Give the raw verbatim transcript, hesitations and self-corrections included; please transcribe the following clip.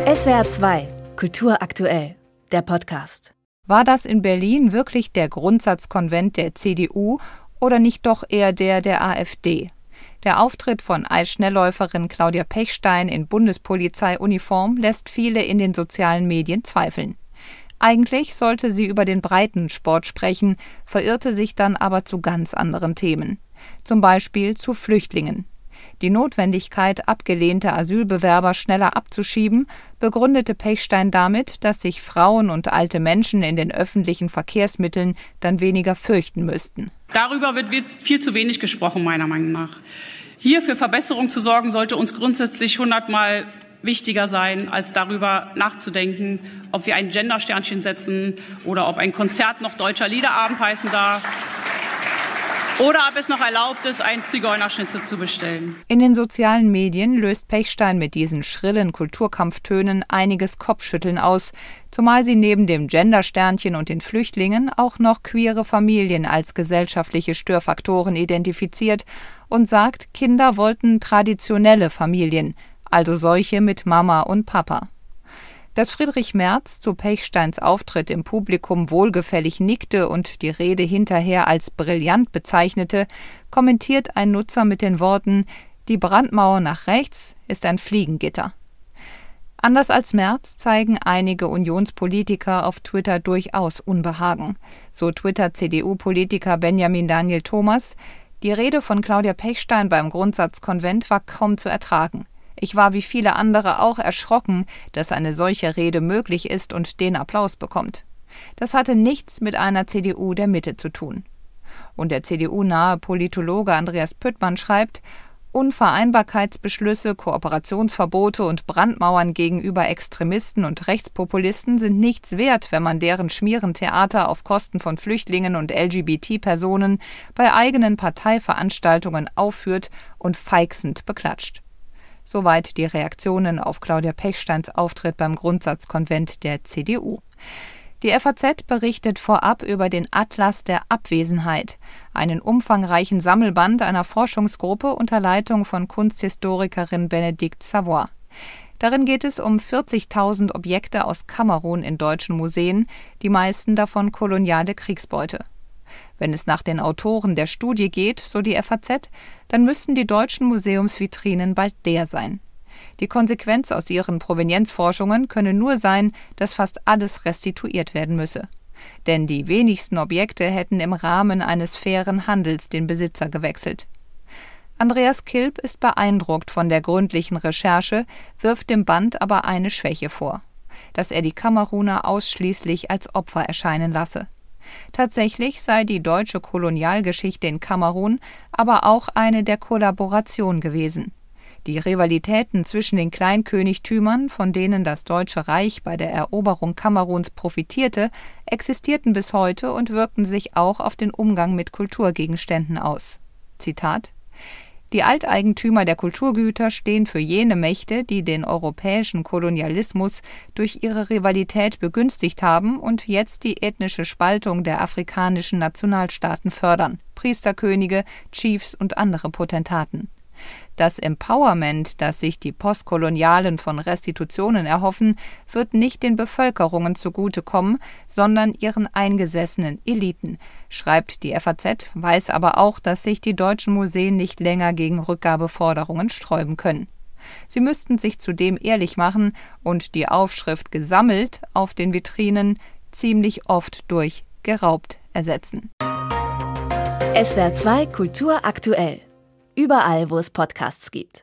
S W R zwei Kultur aktuell, der Podcast. War das in Berlin wirklich der Grundsatzkonvent der C D U oder nicht doch eher der der AfD? Der Auftritt von Eisschnellläuferin Claudia Pechstein in Bundespolizeiuniform lässt viele in den sozialen Medien zweifeln. Eigentlich sollte sie über den Breitensport sprechen, verirrte sich dann aber zu ganz anderen Themen. Zum Beispiel zu Flüchtlingen. Die Notwendigkeit, abgelehnte Asylbewerber schneller abzuschieben, begründete Pechstein damit, dass sich Frauen und alte Menschen in den öffentlichen Verkehrsmitteln dann weniger fürchten müssten. Darüber wird viel zu wenig gesprochen, meiner Meinung nach. Hier für Verbesserung zu sorgen, sollte uns grundsätzlich hundertmal wichtiger sein, als darüber nachzudenken, ob wir ein Gender-Sternchen setzen oder ob ein Konzert noch Deutscher Liederabend heißen darf. Oder ob es noch erlaubt ist, einen Zigeunerschnitzel zu bestellen. In den sozialen Medien löst Pechstein mit diesen schrillen Kulturkampftönen einiges Kopfschütteln aus, zumal sie neben dem Gendersternchen und den Flüchtlingen auch noch queere Familien als gesellschaftliche Störfaktoren identifiziert und sagt, Kinder wollten traditionelle Familien, also solche mit Mama und Papa. Dass Friedrich Merz zu Pechsteins Auftritt im Publikum wohlgefällig nickte und die Rede hinterher als brillant bezeichnete, kommentiert ein Nutzer mit den Worten: Die Brandmauer nach rechts ist ein Fliegengitter. Anders als Merz zeigen einige Unionspolitiker auf Twitter durchaus Unbehagen. So twittert C D U-Politiker Benjamin Daniel Thomas: Die Rede von Claudia Pechstein beim Grundsatzkonvent war kaum zu ertragen. Ich war wie viele andere auch erschrocken, dass eine solche Rede möglich ist und den Applaus bekommt. Das hatte nichts mit einer C D U der Mitte zu tun. Und der C D U-nahe Politologe Andreas Püttmann schreibt: Unvereinbarkeitsbeschlüsse, Kooperationsverbote und Brandmauern gegenüber Extremisten und Rechtspopulisten sind nichts wert, wenn man deren Schmierentheater auf Kosten von Flüchtlingen und L G B T-Personen bei eigenen Parteiveranstaltungen aufführt und feixend beklatscht. Soweit die Reaktionen auf Claudia Pechsteins Auftritt beim Grundsatzkonvent der C D U. Die F A Z berichtet vorab über den Atlas der Abwesenheit, einen umfangreichen Sammelband einer Forschungsgruppe unter Leitung von Kunsthistorikerin Bénédicte Savoy. Darin geht es um vierzigtausend Objekte aus Kamerun in deutschen Museen, die meisten davon koloniale Kriegsbeute. Wenn es nach den Autoren der Studie geht, so die F A Z, dann müssten die deutschen Museumsvitrinen bald leer sein. Die Konsequenz aus ihren Provenienzforschungen könne nur sein, dass fast alles restituiert werden müsse. Denn die wenigsten Objekte hätten im Rahmen eines fairen Handels den Besitzer gewechselt. Andreas Kilp ist beeindruckt von der gründlichen Recherche, wirft dem Band aber eine Schwäche vor: dass er die Kameruner ausschließlich als Opfer erscheinen lasse. Tatsächlich sei die deutsche Kolonialgeschichte in Kamerun aber auch eine der Kollaboration gewesen. Die Rivalitäten zwischen den Kleinkönigtümern, von denen das Deutsche Reich bei der Eroberung Kameruns profitierte, existierten bis heute und wirkten sich auch auf den Umgang mit Kulturgegenständen aus. Zitat: Die Alteigentümer der Kulturgüter stehen für jene Mächte, die den europäischen Kolonialismus durch ihre Rivalität begünstigt haben und jetzt die ethnische Spaltung der afrikanischen Nationalstaaten fördern: Priesterkönige, Chiefs und andere Potentaten. Das Empowerment, das sich die Postkolonialen von Restitutionen erhoffen, wird nicht den Bevölkerungen zugutekommen, sondern ihren eingesessenen Eliten, schreibt die F A Z, weiß aber auch, dass sich die deutschen Museen nicht länger gegen Rückgabeforderungen sträuben können. Sie müssten sich zudem ehrlich machen und die Aufschrift gesammelt auf den Vitrinen ziemlich oft durch geraubt ersetzen. S W R zwei Kultur aktuell. Überall, wo es Podcasts gibt.